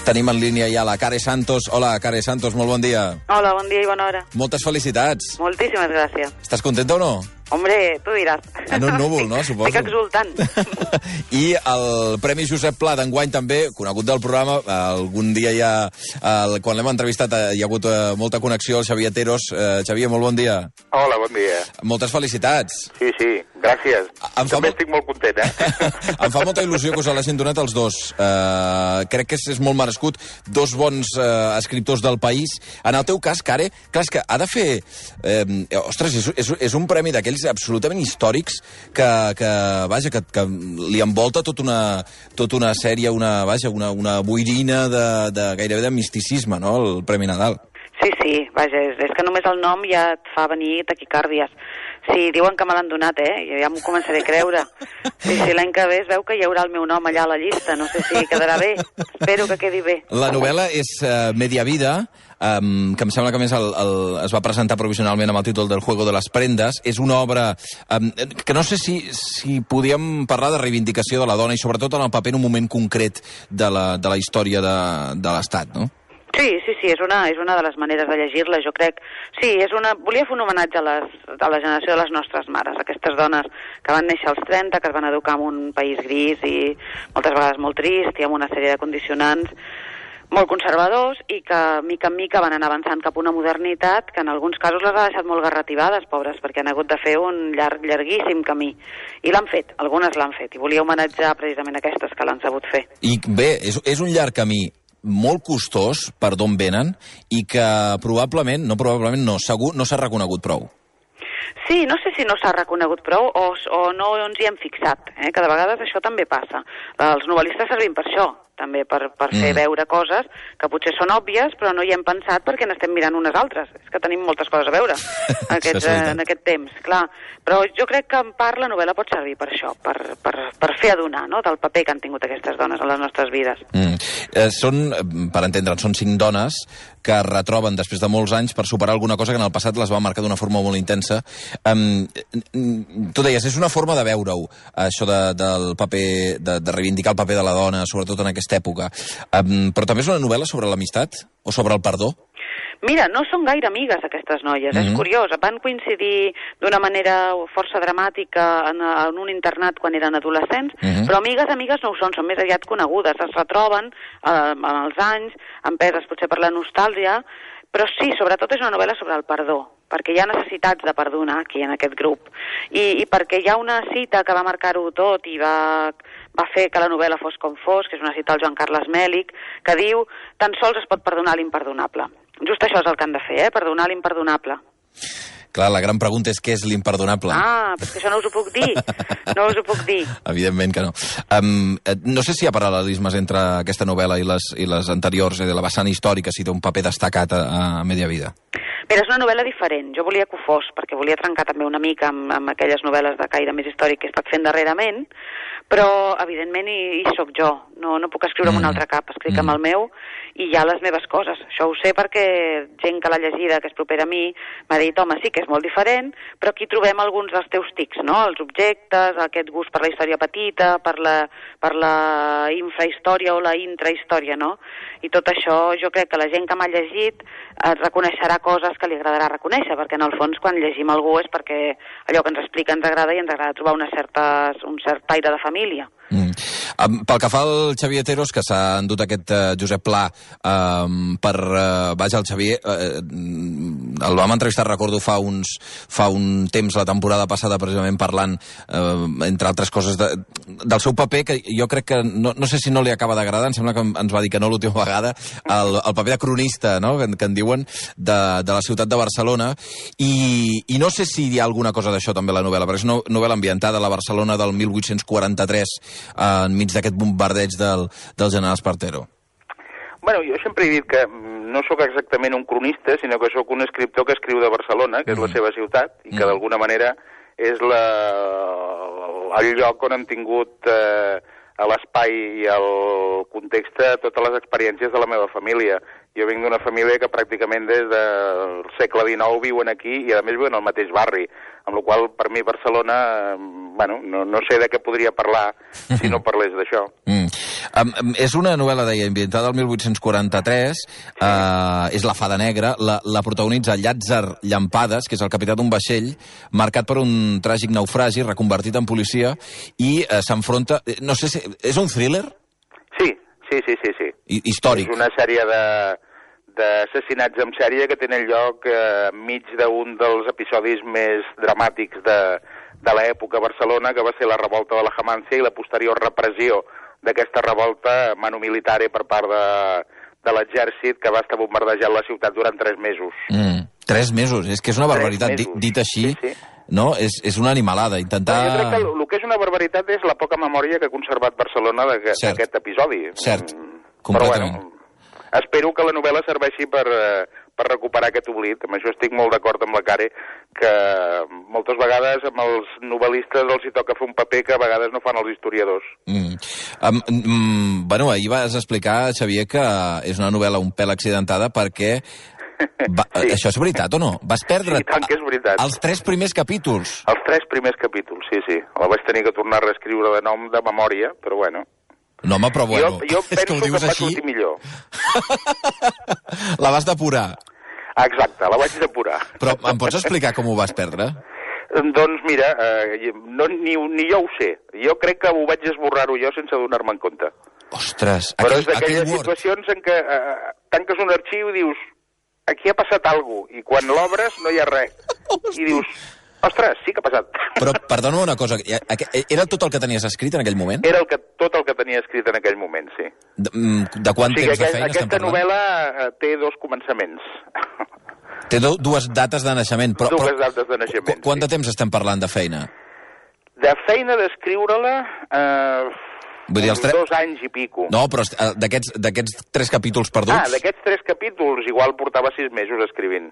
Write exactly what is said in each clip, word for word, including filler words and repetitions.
Tenim en línia ja la Care Santos. Hola, Care Santos, molt bon dia. Hola, bon dia i bona hora. Moltes felicitats. Moltíssimes gràcies. Estàs contenta o no? Hombre, tu diràs. En un núvol, no? Suposo. Estic exultant. I el Premi Josep Pla d'enguany també, conegut del programa, algun dia ja, el, quan l'hem entrevistat, hi ha hagut uh, molta connexió, el Xavier Teros. Uh, Xavier, molt bon dia. Hola, bon dia. Moltes felicitats. Sí, sí, gràcies. Em fa També mo... estic molt content, eh? Em fa molta il·lusió que us l'hagin donat els dos. Uh, crec que és, és molt merescut. Dos bons uh, escriptors del país. En el teu cas, Care, clar, és que ha de fer... Uh, ostres, és, és, és un premi d'aquells absolutament històrics que, que vaja, que, que li envolta tota una, tota una sèrie, una, vaja, una, una boirina de, de gairebé de misticisme, no?, el Premi Nadal. Sí, sí, vaja, és, és que només el nom ja et fa venir taquicàrdies. Sí, diuen que me l'han donat, eh? Jo ja m'ho començaré a creure. Sí, sí, l'any que ve es veu que hi haurà el meu nom allà a la llista. No sé si quedarà bé. Espero que quedi bé. La novel·la és uh, Media Vida, um, que em sembla que a més el, el, es va presentar provisionalment amb el títol del Juego de las Prendas. És una obra um, que no sé si, si podíem parlar de reivindicació de la dona i sobretot en el paper en un moment concret de la, de la història de, de l'Estat, no? Sí, sí, sí, és una, és una de les maneres de llegir-la, jo crec. Sí, és una... volia fer un homenatge a, les, a la generació de les nostres mares, aquestes dones que van néixer als trenta, que es van educar en un país gris i moltes vegades molt trist i amb una sèrie de condicionants molt conservadors i que, mica en mica, van anar avançant cap a una modernitat que en alguns casos les ha deixat molt garrativades, pobres, perquè han hagut de fer un llarg, llarguíssim camí. I l'han fet, algunes l'han fet, i volia homenatjar precisament aquestes que l'han sabut fer. I bé, és, és un llarg camí molt costós per d'on venen i que probablement, no probablement, no, segur, no s'ha reconegut prou. Sí, no sé si no s'ha reconegut prou o, o no ens hi hem fixat, eh? Que de vegades això també passa. Els novel·listes servim per això, també per, per fer mm. veure coses que potser són òbvies, però no hi hem pensat perquè n'estem mirant unes altres. És que tenim moltes coses a veure aquest, en aquest temps, clar. Però jo crec que en part la novel·la pot servir per això, per, per, per fer adonar, no?, del paper que han tingut aquestes dones a les nostres vides. Mm. Eh, són, per entendre'n, són cinc dones que es retroben després de molts anys per superar alguna cosa que en el passat les va marcar d'una forma molt intensa. Um, tu deies, és una forma de veure-ho, això de, del paper, de, de reivindicar el paper de la dona, sobretot en aquesta època. Um, però també és una novel·la sobre l'amistat o sobre el perdó? Mira, no són gaire amigues aquestes noies, mm-hmm. és curiós. Van coincidir d'una manera força dramàtica en, en un internat quan eren adolescents, mm-hmm. però amigues, amigues no ho són, són més aviat conegudes, es retroben eh, amb els anys, empeses potser per la nostàlgia, però sí, sobretot és una novel·la sobre el perdó, perquè hi ha necessitats de perdonar aquí en aquest grup, i, i perquè hi ha una cita que va marcar-ho tot i va, va fer que la novel·la fos com fos, que és una cita del Joan Carles Mèlic, que diu, tan sols es pot perdonar l'imperdonable. Just això és el que han de fer, eh? Perdonar l'imperdonable. Clar, la gran pregunta és què és l'imperdonable. Ah, però és que això no us ho puc dir. No us ho puc dir. Evidentment que no. Um, no sé si hi ha paral·lelismes entre aquesta novel·la i les, i les anteriors, eh, de la vessant històrica, si té un paper destacat a, a Media Vida. Mira, és una novel·la diferent. Jo volia que ho fos, perquè volia trencar també una mica amb, amb aquelles novel·les de caire més històric que he estat fent darrerament, però, evidentment, hi, hi soc jo. No, no puc escriure mm. amb un altre cap, escric mm. amb el meu i hi ha les meves coses. Això ho sé perquè gent que l'ha llegida, que és propera a mi, m'ha dit, home, sí que és molt diferent, però aquí trobem alguns dels teus tics, no? Els objectes, aquest gust per la història petita, per la, per la infrahistòria o la intrahistòria, no? I tot això, jo crec que la gent que m'ha llegit eh, reconeixerà coses que li agradarà reconèixer, perquè en el fons quan llegim algú és perquè allò que ens explica ens agrada i ens agrada trobar una certa, un cert aire de família. Mm. Um, pel que fa al Xavier Teros, que s'ha endut aquest uh, Josep Pla um, per... Uh, vaja, el Xavier uh, el vam entrevistar, recordo, fa uns fa un temps, la temporada passada, precisament parlant, uh, entre altres coses, de, del seu paper, que jo crec que, no, no sé si no li acaba d'agradar, em sembla que ens va dir que no l'última vegada, el, el paper de cronista, no?, que, que en diuen, de, de la ciutat de Barcelona, i, i no sé si hi ha alguna cosa d'això també a la novel·la, perquè és una novel·la ambientada a la Barcelona del mil vuit-cents quaranta-tres, enmig d'aquest bombardeig del, del general Espartero. Bueno, jo sempre he dit que no sóc exactament un cronista, sinó que sóc un escriptor que escriu de Barcelona, que és mm. la seva ciutat, i que mm. d'alguna manera és la, el lloc on hem tingut eh, a l'espai i al context totes les experiències de la meva família. Jo vinc d'una família que pràcticament des del segle dinou viuen aquí i a més viuen al mateix barri, amb la qual per mi Barcelona bueno, no, no sé de què podria parlar si no parlés d'això. Mm. Um, és una novel·la, deia, ambientada al mil vuit-cents quaranta-tres, sí. uh, és La fada negra, la, la protagonitza Llàtzer Llampades, que és el capità d'un vaixell, marcat per un tràgic naufragi, reconvertit en policia, i uh, s'enfronta... No sé si... És un thriller? Sí, sí, sí, sí. sí. I, històric. És una sèrie de... d'assassinats en sèrie que tenen lloc eh, enmig d'un dels episodis més dramàtics de, de l'època a Barcelona, que va ser la revolta de la Jamancia i la posterior repressió d'aquesta revolta manu militare per part de, de l'exèrcit, que va estar bombardejant la ciutat durant tres mesos. Mm, tres mesos, és que és una barbaritat. Dit, dit així, sí, sí. No? És, és una animalada, intentar... Però jo crec que el que és una barbaritat és la poca memòria que ha conservat Barcelona d'aquest episodi. Cert, completament. Però, bueno, espero que la novel·la serveixi per, per recuperar aquest oblit. Amb això estic molt d'acord amb la Care, que moltes vegades amb els novel·listes els hi toca fer un paper que a vegades no fan els historiadors. Mm. Um, mm, bueno, ahir vas explicar, Xavier, que és una novel·la un pèl accidentada perquè... Va, sí. Això és veritat o no? Vas perdre sí, tant que és veritat. Els tres primers capítols. Els tres primers capítols, sí, sí. La vaig tenir que tornar a reescriure de nom de memòria, però bueno... No, home, però bueno... Jo, jo penso que, que em va sortir millor. La vas depurar. Exacte, la vaig depurar. Però em pots explicar com ho vas perdre? Doncs mira, eh, no, ni, ni jo ho sé. Jo crec que ho vaig esborrar-ho jo sense donar-me en compte. Ostres, Però aquell, és d'aquelles situacions en què eh, tanques un arxiu i dius aquí ha passat alguna cosa, i quan l'obres no hi ha res. I dius, ostres, sí que ha passat. Però, perdona una cosa, era tot el que tenies escrit en aquell moment? Era el que, tot el que tenia escrit en aquell moment, sí. De, de quant o sigui, temps de feina aquesta estem parlant? novel·la té dos començaments. Té do, dues dates de naixement. Però, dues però, dates de naixement, Quant sí. de temps estem parlant de feina? De feina d'escriure-la... Eh, Vull dir, els tres... dos anys i pico. No, però d'aquests tres capítols perduts... Ah, d'aquests tres capítols igual portava sis mesos escrivint.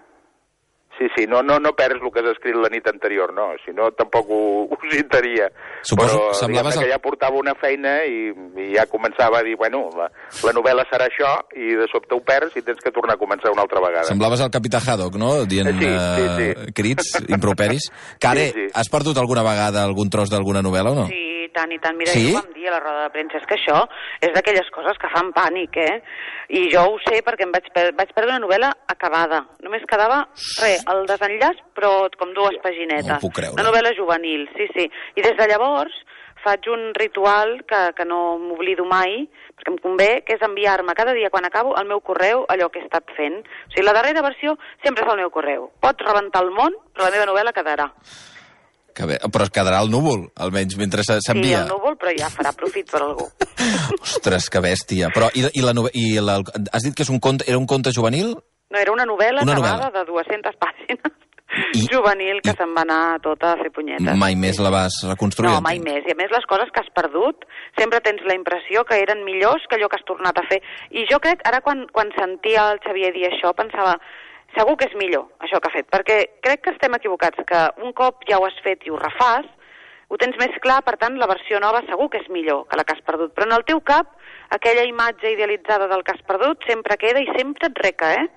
Sí, sí, no, no, no perds el que has escrit la nit anterior, no, si no tampoc ho, ho citaria. Suposo, però semblaves que el... ja portava una feina i, i ja començava a dir, bueno, la, la novel·la serà això, i de sobte ho perds i tens que tornar a començar una altra vegada. Semblaves el capità Haddock, no? Dient sí, sí, sí. Uh, crits, improperis. Care, sí, sí. Has perdut alguna vegada algun tros d'alguna novel·la o no? Sí, i tant, i tant. Mira, sí? jo ho vam dir a la roda de premsa, és que això és d'aquelles coses que fan pànic, eh? I jo ho sé perquè em vaig, per vaig perdre una novel·la acabada. Només quedava, res, el desenllaç, però com dues paginetes. No ho puc creure. Una novel·la juvenil, sí, sí. I des de llavors faig un ritual que, que no m'oblido mai, perquè em convé, que és enviar-me cada dia, quan acabo, al meu correu allò que he estat fent. O sigui, la darrera versió sempre és al meu correu. Pots rebentar el món, però la meva novel·la quedarà. Que bé, però es quedarà al núvol, almenys, mentre s'envia. Sí, al núvol, però ja farà profit per algú. Ostres, que bèstia. Però, i, i la, i la, has dit que és un conte, era un conte juvenil? No, era una novel·la una acabada novel·la. de dues-centes pàgines. I, juvenil, que i, se'n va anar tota a fer punyetes. Mai més la vas reconstruir? No, mai més. I a més, les coses que has perdut, sempre tens la impressió que eren millors que allò que has tornat a fer. I jo crec, ara quan, quan sentia el Xavier dir això, pensava, segur que és millor això que ha fet, perquè crec que estem equivocats, que un cop ja ho has fet i ho refàs, ho tens més clar, per tant, la versió nova segur que és millor que la que has perdut. Però en el teu cap, aquella imatge idealitzada del que has perdut sempre queda i sempre et reca, eh?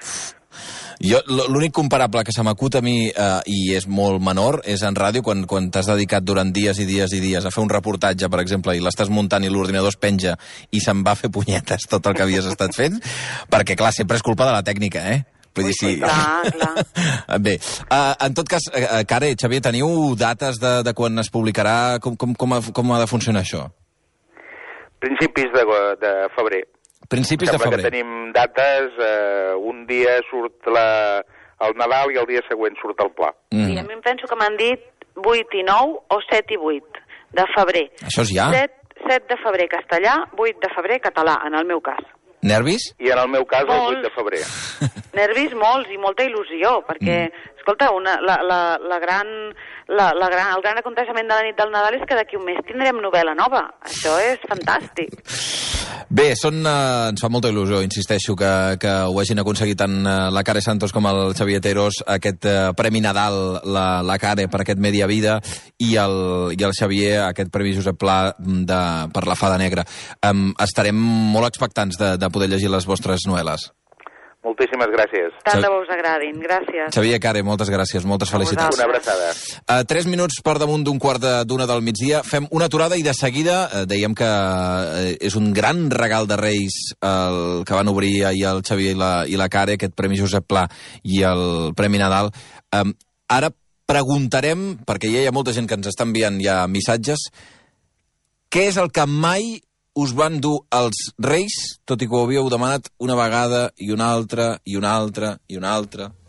Jo, l'únic comparable que se m'acut a mi, eh, i és molt menor, és en ràdio, quan, quan t'has dedicat durant dies i dies i dies a fer un reportatge, per exemple, i l'estàs muntant i l'ordinador es penja i se'n va fer punyetes tot el que havies estat fent, perquè, clar, sempre és culpa de la tècnica, eh? Vull dir, sí. Clar, clar. Bé, uh, en tot cas, uh, Care, Xavier, teniu dates de, de quan es publicarà? Com, com, com, ha, com ha de funcionar això? Principis de, de febrer. Principis Sembla de febrer. que tenim dates, eh, un dia surt la, el Nadal i el dia següent surt el Pla. Mm. Sí, a mi em penso que m'han dit vuit i nou o set i vuit de febrer. Això és ja? set de febrer castellà, vuit de febrer català, en el meu cas. Nervis? I en el meu cas molts. el vuit de febrer. Nervis molts i molta il·lusió, perquè, mm. escolta, una, la, la, la gran, la, la gran, el gran aconteixement de la nit del Nadal és que d'aquí un mes tindrem novel·la nova. Això és fantàstic. Bé, són, uh, ens fa molta il·lusió, insisteixo, que, que ho hagin aconseguit tant uh, la Care Santos com el Xavier Teros, aquest uh, Premi Nadal, la, la Care per aquest Media Vida, i el, i el Xavier, aquest Premi Josep Pla de, per la Fada Negra. Um, estarem molt expectants de, de poder llegir les vostres novel·les. Moltíssimes gràcies. Tant de bo us agradin, gràcies. Xavier Care, moltes gràcies, moltes felicitats. Una abraçada. Uh, tres minuts per damunt d'un quart de- d'una del migdia. Fem una aturada i de seguida uh, dèiem que uh, és un gran regal de Reis el que van obrir ahir el Xavier i la, i la Care, aquest Premi Josep Pla i el Premi Nadal. Um, ara preguntarem, perquè ja hi ha molta gent que ens està enviant ja missatges, què és el que mai us van dur els Reis, tot i que ho havíeu demanat una vegada i una altra i una altra i una altra